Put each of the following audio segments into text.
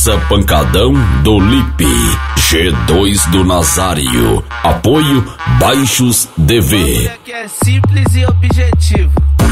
Massa Pancadão do Lipe, G2 do Nazário, apoio Baixos DV. Que é simples e objetivo.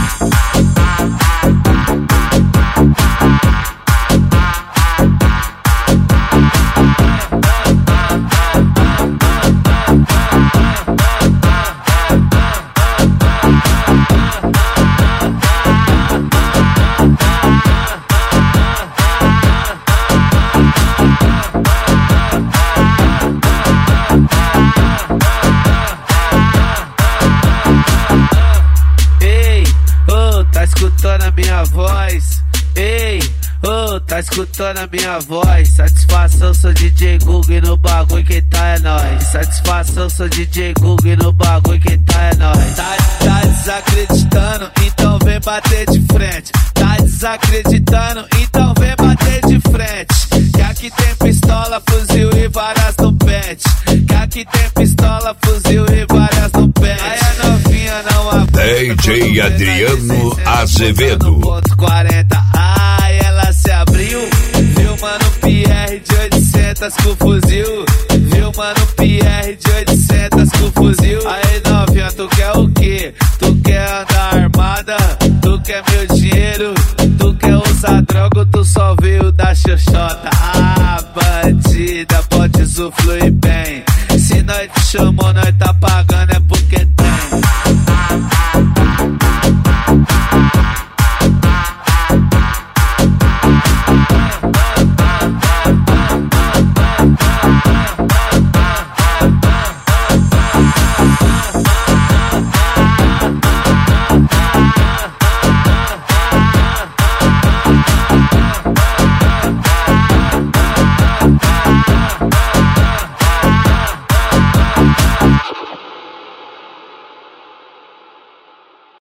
Tá escutando a minha voz? Ei, tá escutando a minha voz? Satisfação, sou DJ Google no bagulho, quem tá é nóis. Satisfação, sou DJ Google no bagulho, quem tá é nóis. Tá desacreditando, então vem bater de frente. Tá desacreditando, então vem bater de frente. Que aqui tem pistola, fuzil e várias no pente. Que aqui tem pistola, fuzil e várias no pente. Aí a novinha não aguenta. DJ Adriano Azevedo. Ponto 40, ai, ela se abriu. Viu, mano, PR de 800 com fuzil. Viu, mano, PR de 800 com fuzil. Aí, novinha, tu quer o quê? Tu quer andar armada? Tu quer meu dinheiro? Tu quer usar droga ou tu só veio da xoxota? Ah, bandida, pode usufruir bem. Se nós te chamou, nós tá pagando.